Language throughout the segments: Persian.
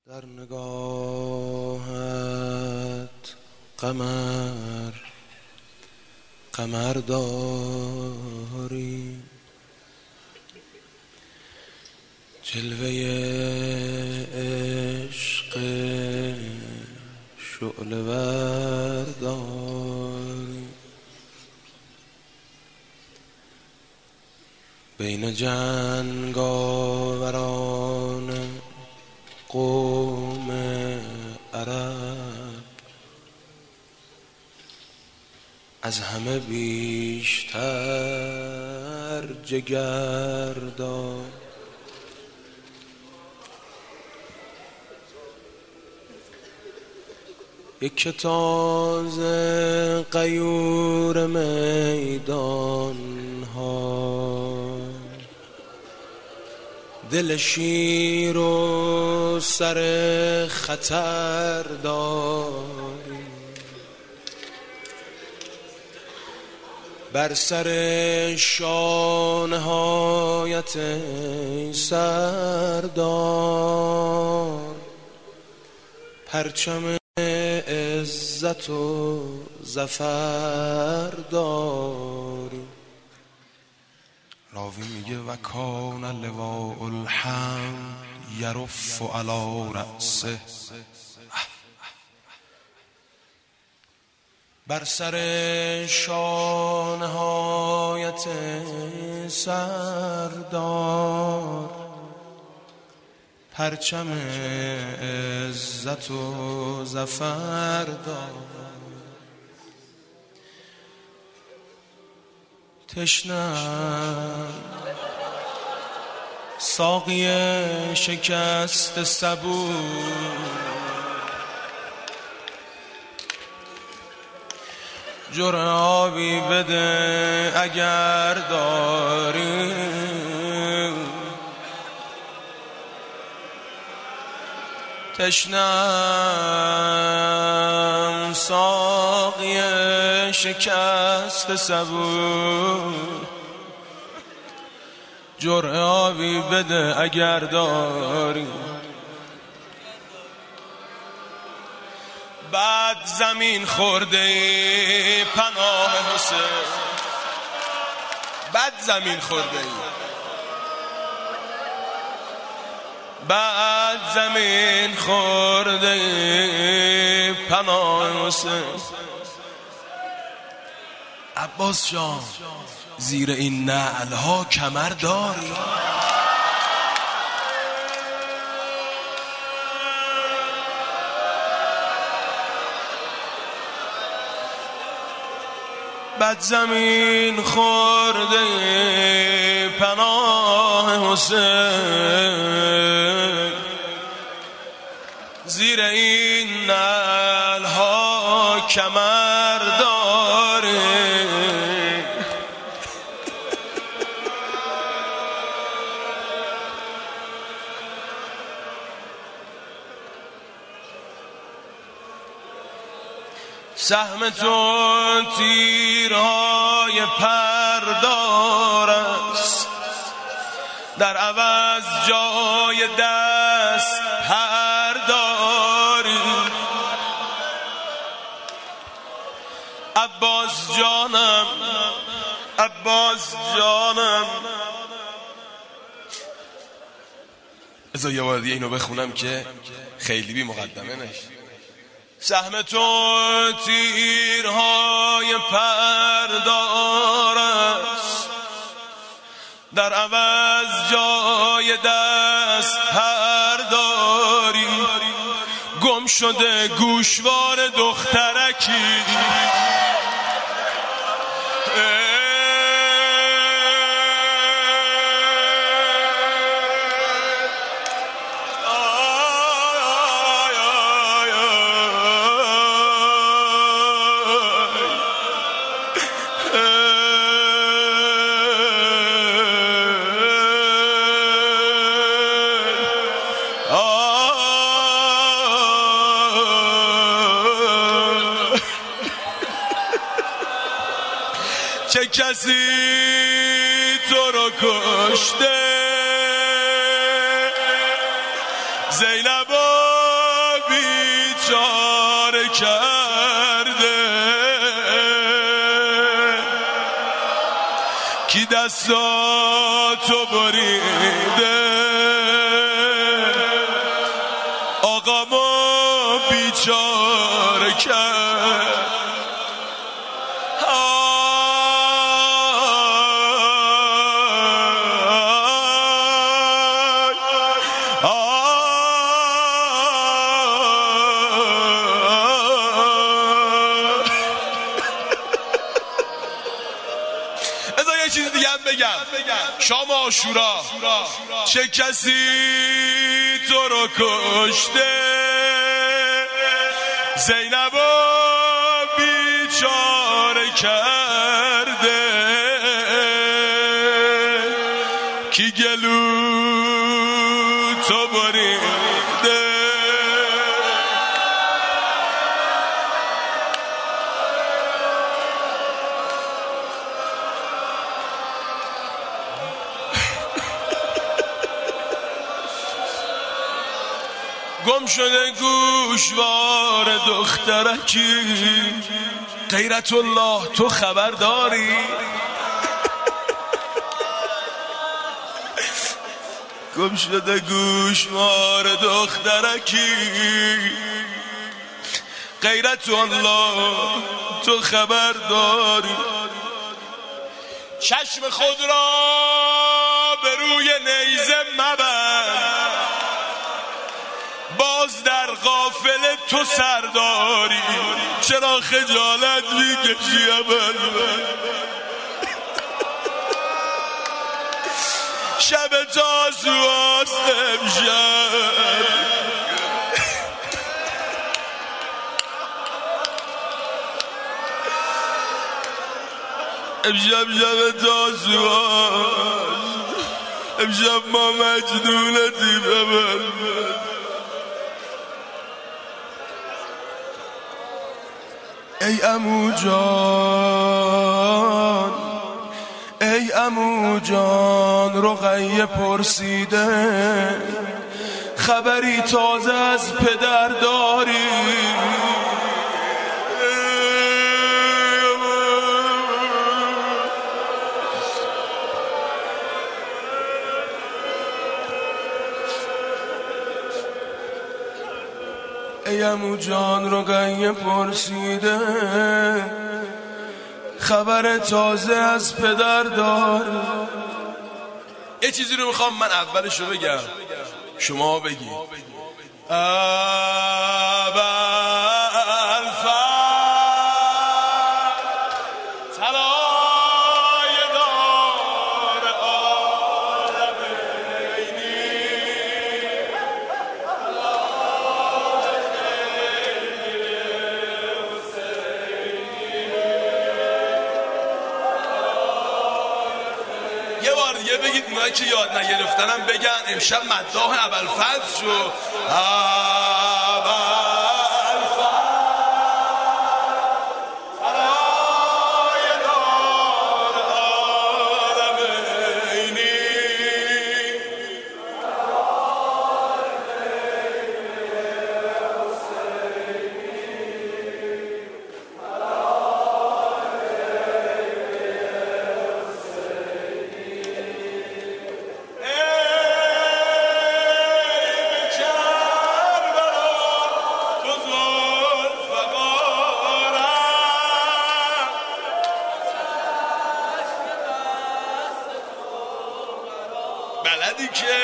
در نگاهت قمر داری، جلوه عشق شعله ور داری، بین جنگاوران قوم عرب از همه بیشتر جگر دار. یک که تازه غیور میدان ها، دل شیر و سر خطر داری، بر سر شانهایت سردار پرچم عزت و ظفر داری. راوی میگه و کان لواء الحمد یرف علی رأسه، بر سر شانهایت سردار پرچم عزت و ظفر دار. تشنم ساقی شکست صبور، جرعه آبی بده اگر داری، تشنم ساقی شکست صبور، جرعه آبی بده اگر داری. بعد زمین خورده ای پناه حسین، بعد زمین خورده ای، بعد زمین خورده ای پناه حسین. عباس جان زیر این نعلها کمر داری، بعد زمین خورده پناه حسین، زیر این نعلها کمر داره. سهم تو تیرهای پردار است، در عوض جای دست پرداری. عباس جانم، عباس جانم، ازا یه بار دیگه اینو بخونم که خیلی بی مقدمه نشه. سهم تو تیرهای پردار است، در عوض جای دست پرداری. گم شده گوشوار دخترکی، چه کسی تو رو کشته زینب بیچاره کرده، کی دستاتو بریده، آقا ما بیچاره کرد. یه چیز دیگه هم بگم، شام عاشورا چه کسی تو رو کشته؟ زینبو بیچاره کرده، کی گلو تو بریده. گم شده گوشوار دخترکی، غیرت الله تو خبر داری؟ گم شده گوشوار دخترکی، غیرت الله تو خبر داری؟ چشم خود را به روی نیزه مبند، باز در غافل تو سرداری. چرا خجالت میکشی ابد؟ شب تاسوعاست امشب، امشب شب تاسوعاست، امشب ما مجنونتیم ابد. ای عمو جان، ای عمو جان، رقیه پرسیده خبری تازه از پدر داری؟ ای عمو جان، رقیه پرسیده خبر تازه از پدر دار. یه چیزی رو میخوام من اولش رو بگم، شما بگید. یه بار دیگه بگید، اونایی که یاد نگرفتنم بگن. امشب مداح ابوالفضل شو. بلدی که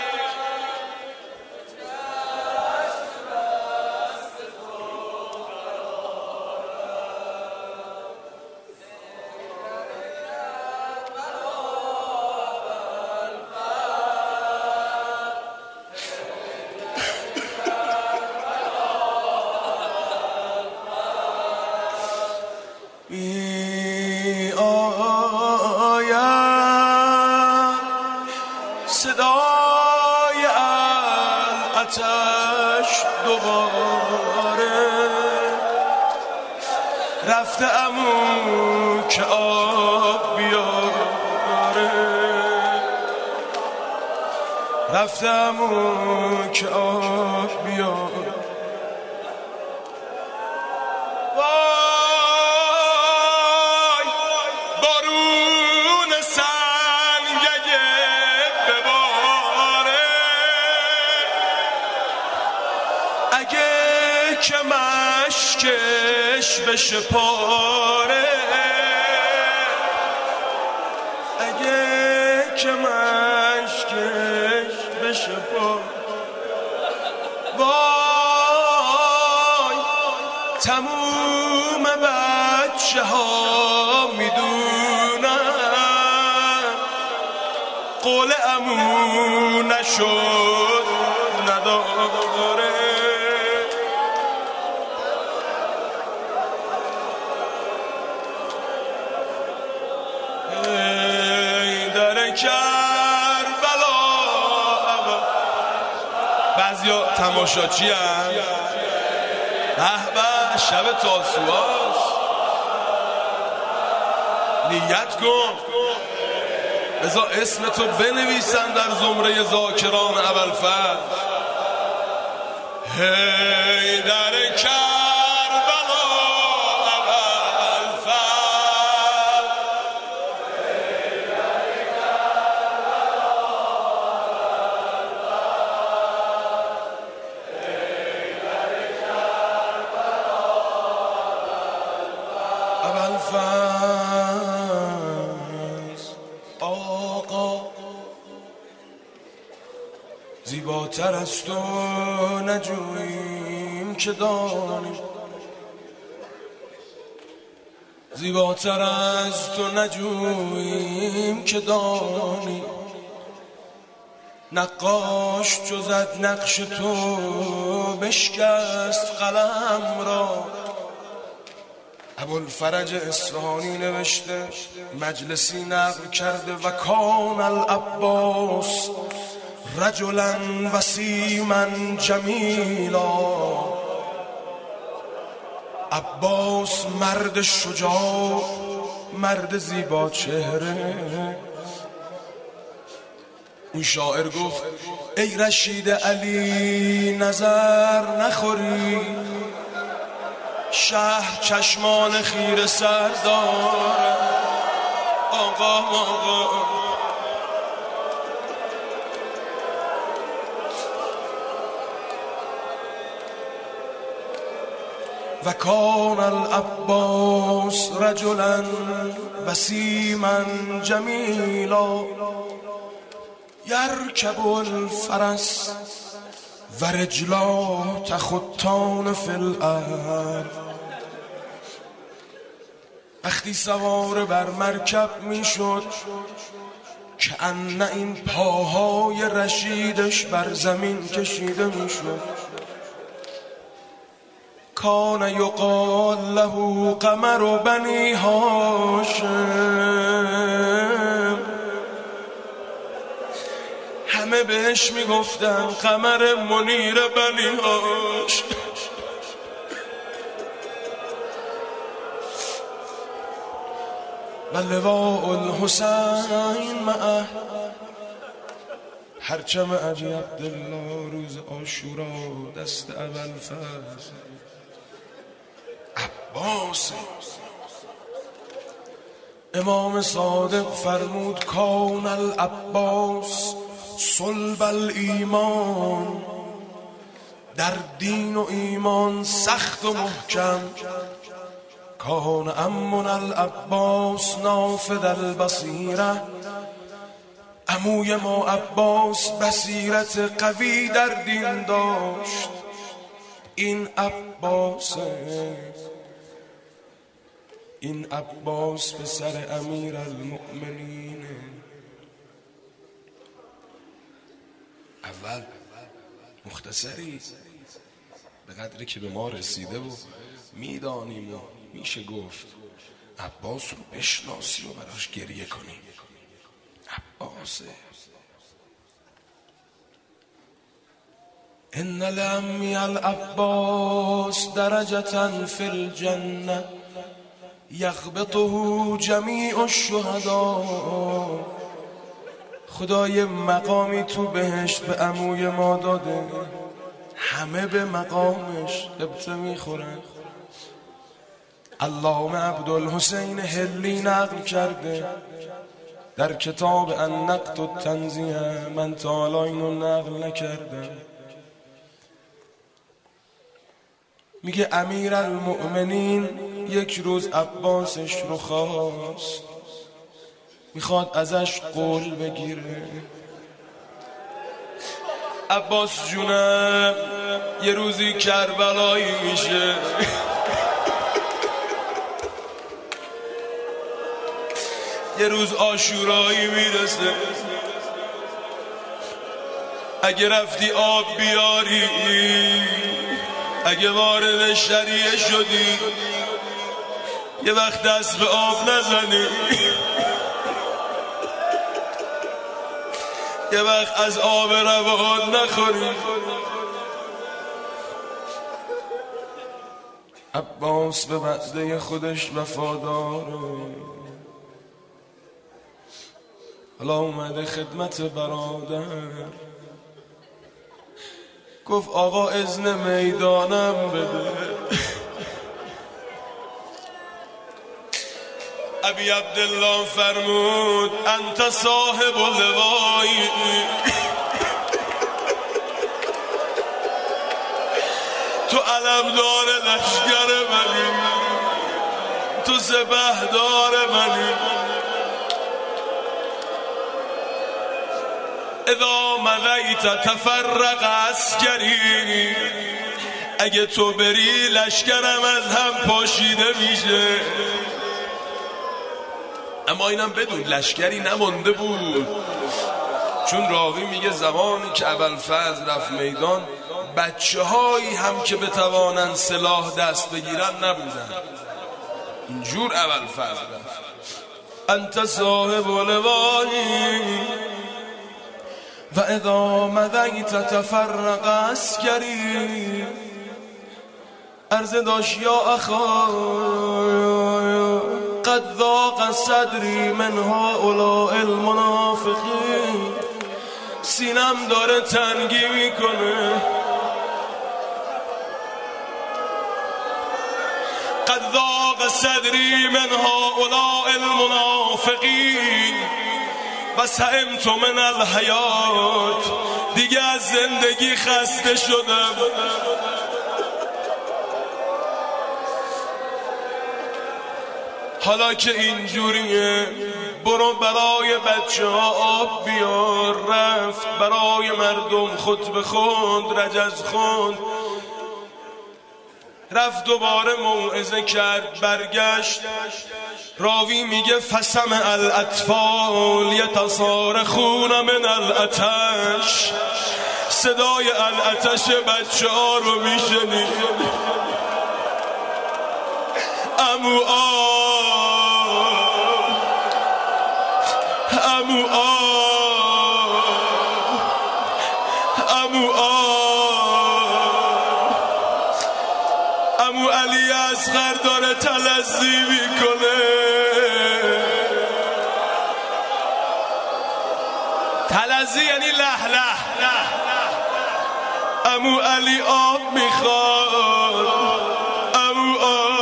صدای آتش دوباره رفته عمو که آب بیاره، رفته عمو که آب بیاره. اگه که مشکش بشه پاره، اگه که مشکش بشه پاره، وای تموم بچه ها میدونن قول عمو نشد نداره. ای در کربلا، بعضیا تماشاچی هم به شب تاسوعاست، نیت کن بذار اسم تو بنویسن در زمره ذاکران ابوالفضل. هی در کربلا ابوالفضل، آقا زیباتر از تو نجوییم که دانیم، زیباتر از تو نجوییم که دانیم، نقاش چو زد نقش تو بشکست قلم را. ابوالفرج اصفهانی نوشته، مجلسی نقل کرده و کان العباس رجلا وسیما جمیلا. عباس مرد شجاع، مرد زیبا چهره. اون شاعر گفت ای رشید علی نظر نخوری، شهر چشمان خیره سر داره. آقا و کان العباس رجلا وسیما جمیلا، یرکب الفرس و رجلا تخطان فی الارض. وقتی سوار بر مرکب میشد که ان این پاهای رشیدش بر زمین کشیده میشد. کان یقال له قمر بنی هاشم، همه بهش میگفتن قمر منیر بنی هاشم. و لواء الحسین معه، پرچم ابی عبدالله روز عاشورا دست ابوالفضل عباس. امام صادق فرمود کان العباس صلب الایمان، در دین و ایمان سخت و محکم. کان عمنا العباس نافذ البصیره، عموی ما عباس بصیرت قوی در دین داشت. این عباس پسر امیر المؤمنین. اول مختصری به قدری که به ما رسیده و میدانیم و میشه گفت عباس رو بشناسی و براش گریه کنی. عباسه ان لعمی العباس درجة فی الجنة یغبطه جمیع الشهداء. خدای مقامی تو بهشت به عموی ما داده، همه به مقامش غبطه میخورن. علامه عبدالحسین حلی نقل کرده در کتاب النقد التنزیه، من تا حالا اینو نقل نکردم. میگه امیرالمؤمنین یک روز عباسش رو خواست، میخواد ازش قول بگیره. عباس جونم یه روزی کربلایی میشه، یه روز عاشورایی میرسه، اگه رفتی آب بیاری، اگه وارد شریعه شدی، یه وقت دست به آب نزنی، یه وقت از آب روان نخوری. عباس به وعده خودش وفاداره، حالا اومده خدمت برادر، گفت آقا اذن میدانم بده. ابی عبدالله فرمود انت صاحب اللوایی، تو علمدار لشکر منی، تو سپهدار منی. اذا مضیت تفرق عسکری، اگه تو بری لشکرم از هم پاشیده میشه. اما اینم بدون لشکری نمانده بود، چون راوی میگه زمانی که ابوالفضل رفت میدان بچه هایی هم که بتوانن سلاح دست بگیرن نبودن. اینجور ابوالفضل رفت. انت صاحب لوایی و اذا مضیت تفرق عسکری. عرض داشت یا اخا قد ضاق صدری من هؤلاء المنافقین، سینم داره تنگی میکنه. قد ضاق صدری من هؤلاء المنافقین و سئمت من الحیات، دیگه از زندگی خسته شدم. حالا که اینجوریه برو برای بچه ها آب بیار. رفت برای مردم خطبه خوند، رجز خوند، رفت دوباره موعظه کرد، برگشت. راوی میگه فسمع الاطفال یتصارخون من العطش، صدای العطش بچه ها رو میشنید. امو امو امو امو علی اصغر داره تلذی میکنه. تلذی یعنی له له. امو علی آب میخواد، امو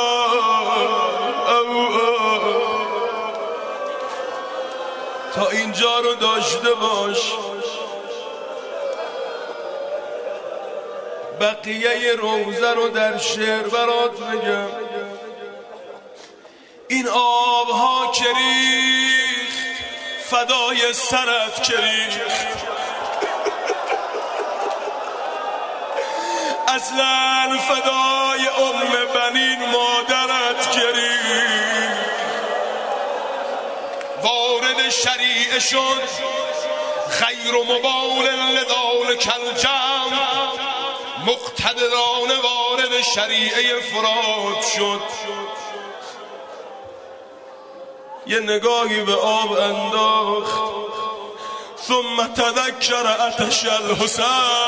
تا اینجا رو داشته باش. بقیه روزه رو در شعر برات بگم. این آبها که ریخت فدای سرت که ریخت، اصلا فدای بنین مادرت که ریخت. وارد شریعه شد خیر و مبال لذالک الجمع، مقتدرانه وارد شریعه فرات شد. یه نگاهی به آب انداخت، ثم تذکر عطش الحسین،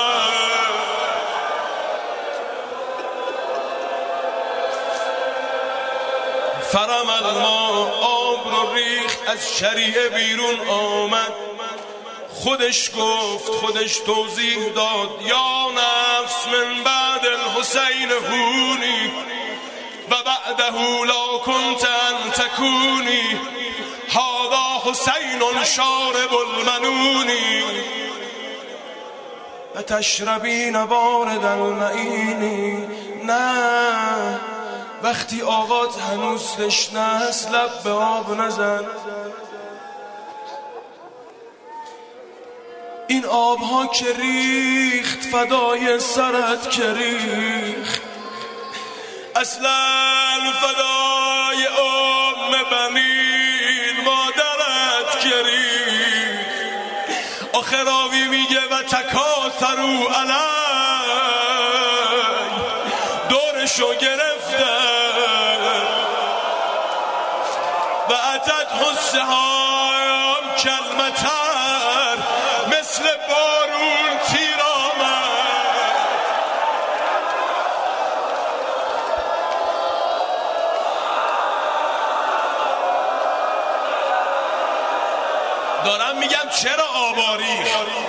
فرم الماء، آب رو ریخت، از شریعه بیرون آمد. خودش گفت، خودش توضیح داد یا نفس من بعد الحسین هونی و بعده لا کنت ان تکونی، هذا حسین شارب المنونی و تشربین بارد المعینی نه وقتی آقات هنوز تشنه است لب به آب نزن. این آبها که ریخت فدای سرت که ریخت، اصلا فدای بنین مادرت که ریخت. آخه راوی میگه و تکاثروا علی، دورشو گرفتن و اتت السهام کلمتر، مثل بارون تیر آمد. دارم میگم چرا آباری؟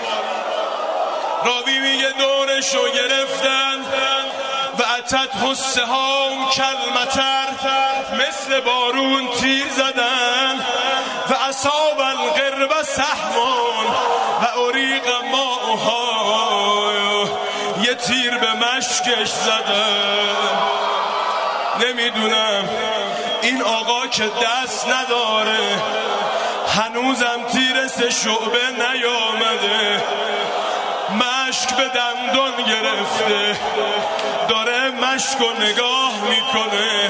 راوی میگه دورشو گرفتن و اتت السهام کلمتر، مثل بارون تیر زدن و اصاب القرب سهمون و اریق ماها، یه تیر به مشکش زدن. نمیدونم این آقا که دست نداره هنوزم تیر سه شعبه نیامده، مشک به دندان گرفته داره مشک و نگاه میکنه.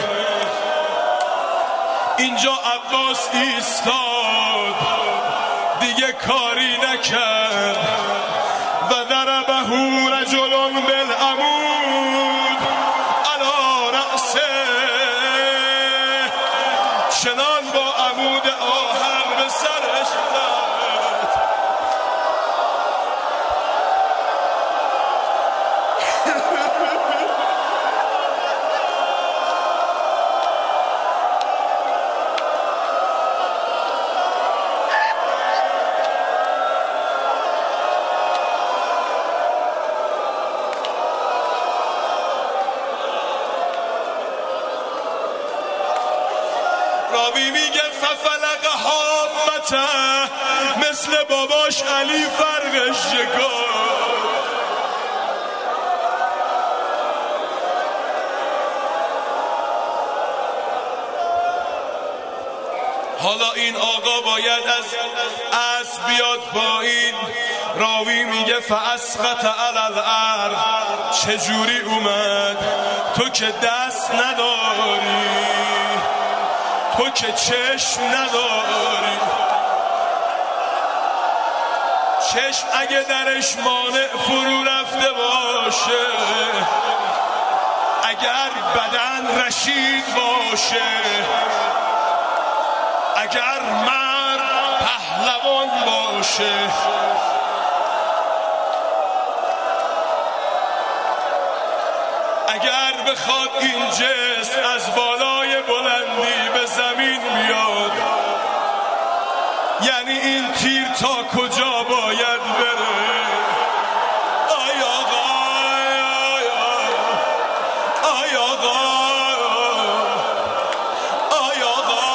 اینجا عباس ایستاد دیگه کاری نکرد و ضربه رجل بالعمود علی رأسه، چنان با عمود آهن به سرش زد. راوی میگه ففلق حامته، مثل باباش علی فرقش شکافت. حالا این آقا باید از اسب بیاد پایین. راوی میگه فاسقط علی الارض، چجوری اومد؟ تو که دست نداری، تو که چشم نداری. چشم اگه درش مانع فرو رفته باشه، اگر بدن رشید باشه، اگر مرد پهلوان باشه، اگر بخواد این جسم از بالای بلندی به زمین بیاد، یعنی این تیر تا کجا باید بره؟ آی آقا، آی آقا، آی آقا،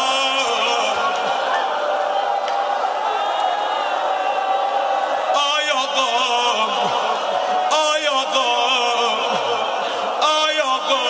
آی آقا، آی آقا، آی آقا.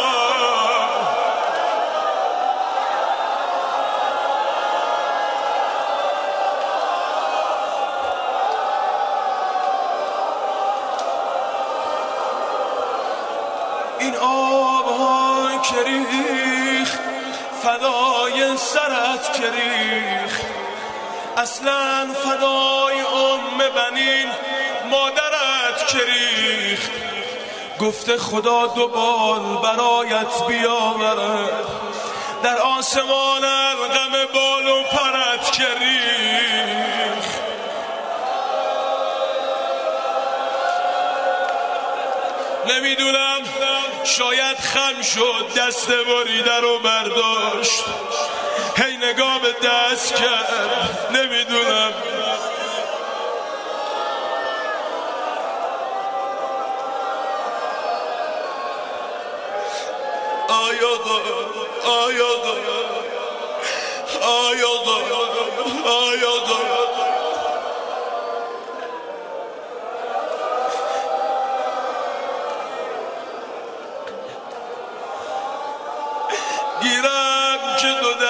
این آبها که ریخت فدای سرت که ریخت، اصلا فدای بنین مادرت که ریخت. گفته خدا دو بال برایت بیاورد، در آسمان غم بال و پرت که ریخت. نمیدونم شاید خم شد دست بریده رو برداشت، هی نگاه به دست کرد. نمیدونم آی آقا، آی آقا، آی آقا، آی آقا.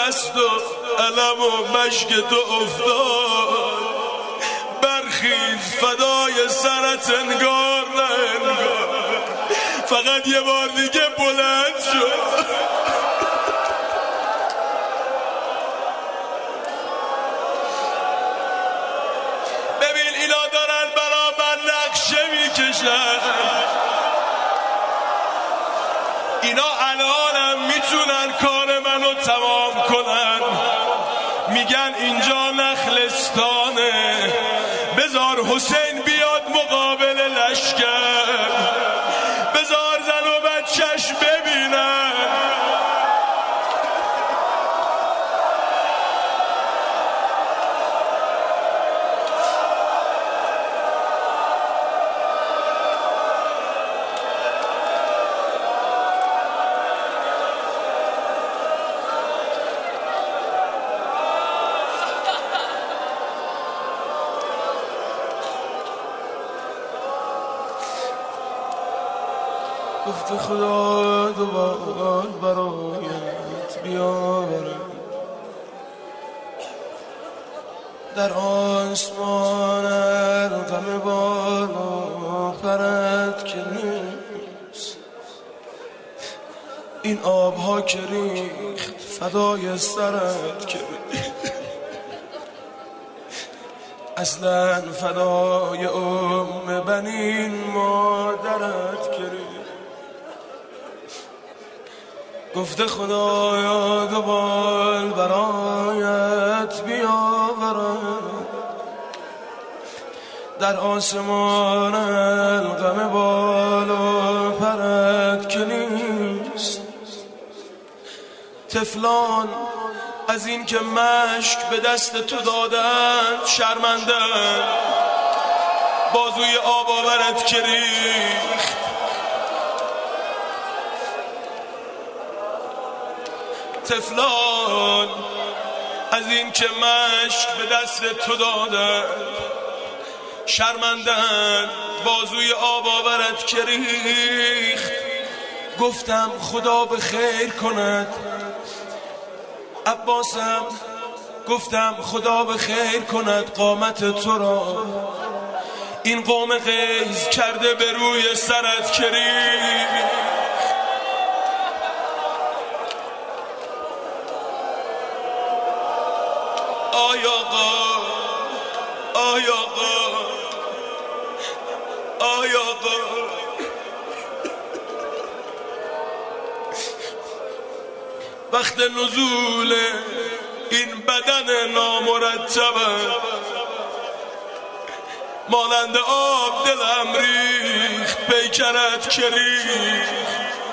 دست و علم و مشک تو افتاد، برخیز فدای سرت انگار نه انگار، فقط یه بار دیگه بلند شد. ببین اینا دارن برا من نقشه میکشن، اینا الانم میتونن کار منو تمام کنن. میگن اینجا نخلستانه، بذار حسین بیاد مقابل لشکر، بذار زن و بچهش ببینن. گفت خدا دوبار برایت بیاورم، در آسمان غم بالا پرد که نیست، این آبها که ریخت فدای سرت که اصلا فدای بنین مادرت که گفته خدایا دوبال برایت بیاورم، در آسمان غم بالا پرد که نیست. طفلان از این که مشک به دست تو دادن شرمندن، بازوی آب آورت که ریخت. طفلان از این که مشک به دست تو دادن شرمندن، بازوی آب آورت که ریخت. گفتم خدا به خیر کند عباسم، گفتم خدا به خیر کند قامت تو را، این قوم غیظ کرده به روی سرت که ریخت. آی آقا، آی آقا، آی آقا، وقت نزول این بدن نامرتبه، مانند آب دلم ریخت پیکرت که ریخت.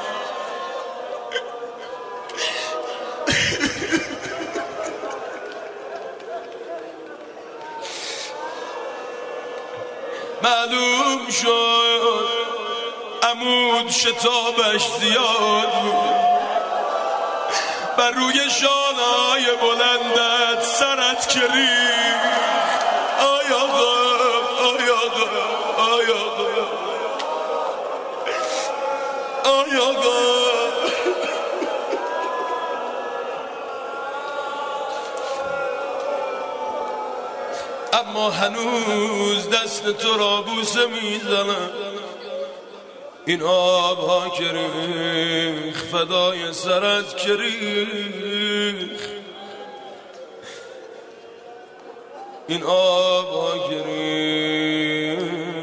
معلوم شد عمود شتابش زیاد بود، بر روی شانه‌های بلندت سرت که ریخت. آی آقا، آی آقا، آی آقا، آی آقا. اما هنوز دست تو را بوسه میزنم، این آبها که ریخ فدای سرت که ریخ، این آبها که ریخ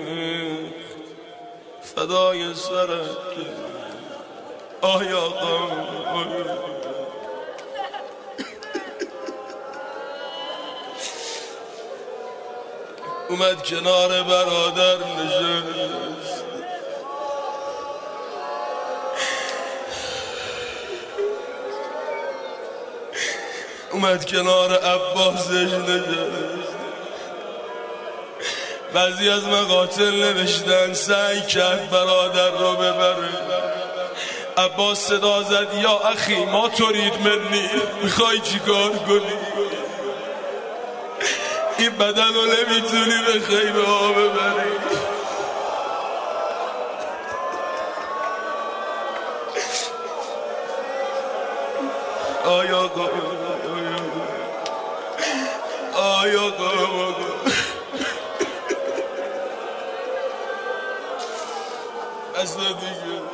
فدای سرت که ریخ. آی آقا، اومد کنار برادر نشست، اومد کنار عباسش نشست. بعضی از مقاتل نوشتن سعی کرد برادر رو ببره، عباس صدا زد یا اخی ما ترید منی، میخوای چی کار کنی؟ این بدن رو نمیتونی به خیمه ها ببری. آی آقا، آی آقا اصلا دیگه